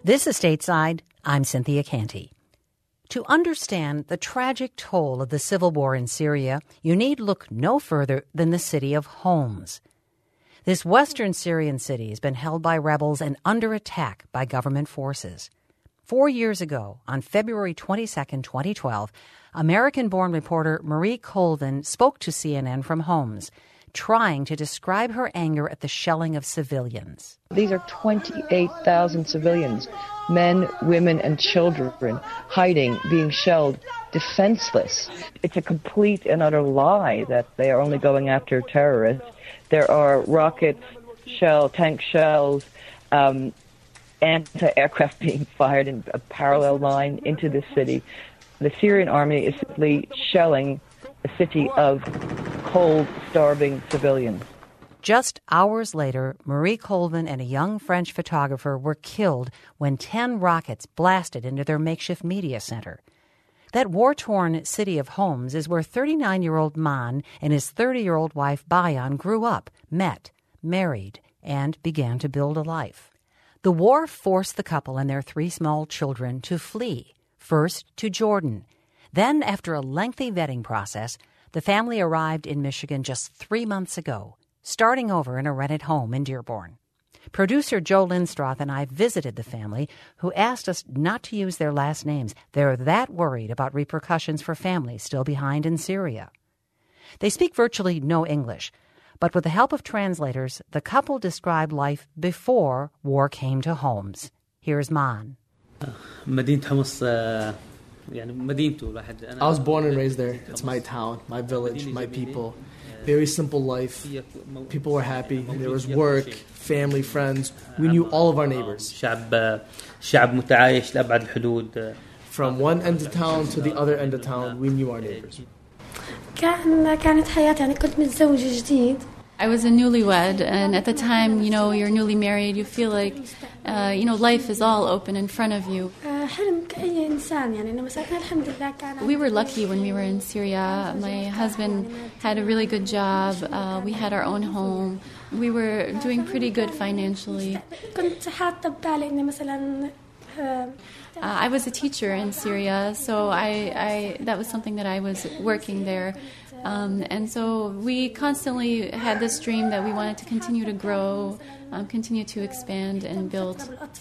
This is Stateside. I'm Cynthia Canty. To understand the tragic toll of the civil war in Syria, you need look no further than the city of Homs. This western Syrian city has been held by rebels and under attack by government forces. 4 years ago, on February 22, 2012, American-born reporter Marie Colvin spoke to CNN from Homs, trying to describe her anger at the shelling of civilians. These are 28,000 civilians, men, women, and children, hiding, being shelled, defenseless. It's a complete and utter lie that they are only going after terrorists. There are rockets, tank shells, anti-aircraft being fired in a parallel line into the city. The Syrian army is simply shelling a city of cold, starving civilians. Just hours later, Marie Colvin and a young French photographer were killed when 10 rockets blasted into their makeshift media center. That war-torn city of Homs is where 39-year-old Man and his 30-year-old wife Bayan grew up, met, married, and began to build a life. The war forced the couple and their 3 small children to flee, first to Jordan. Then, after a lengthy vetting process, the family arrived in Michigan just 3 months ago, starting over in a rented home in Dearborn. Producer Joe Lindstroth and I visited the family, who asked us not to use their last names. They're that worried about repercussions for families still behind in Syria. They speak virtually no English, but with the help of translators, the couple described life before war came to Homs. Here's Man. I was born and raised there. It's my town, my village, my people. Very simple life. People were happy. There was work, family, friends. We knew all of our neighbors. From one end of town to the other end of town, we knew our neighbors. I was a newlywed, and at the time, you're newly married, you feel like, life is all open in front of you. We were lucky when we were in Syria. My husband had a really good job. We had our own home. We were doing pretty good financially. I was a teacher in Syria, so that was something that I was working there. And so we constantly had this dream that we wanted to continue to grow, continue to expand and build.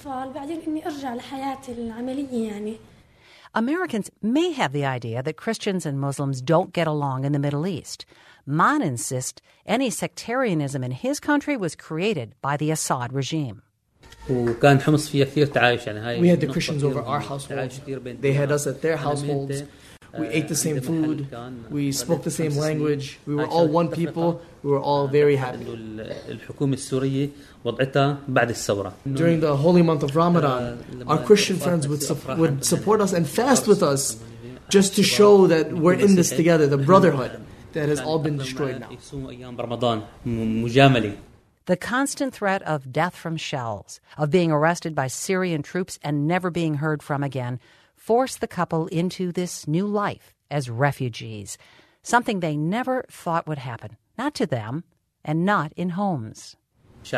Americans may have the idea that Christians and Muslims don't get along in the Middle East. Man insists any sectarianism in his country was created by the Assad regime. We had the Christians over our households. They had us at their households. We ate the same food. We spoke the same language. We were all one people. We were all very happy. During the holy month of Ramadan, our Christian friends would support us and fast with us just to show that we're in this together, the brotherhood that has all been destroyed now. The constant threat of death from shells, of being arrested by Syrian troops and never being heard from again, forced the couple into this new life as refugees, something they never thought would happen, not to them and not in Homs. We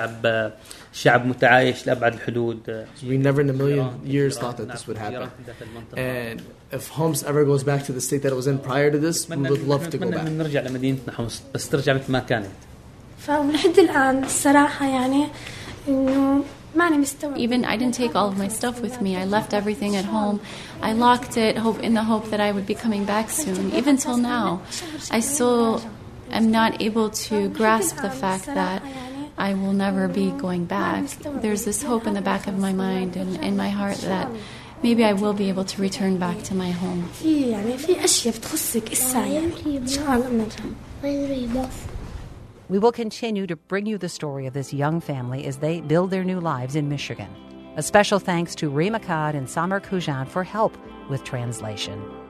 never in a million years thought that this would happen. And if Homs ever goes back to the state that it was in prior to this, we would love to go back. Even I didn't take all of my stuff with me. I left everything at home. I locked it in the hope that I would be coming back soon. Even till now, I still am not able to grasp the fact that I will never be going back. There's this hope in the back of my mind and in my heart that maybe I will be able to return back to my home. We will continue to bring you the story of this young family as they build their new lives in Michigan. A special thanks to Rima Kad and Samar Kujan for help with translation.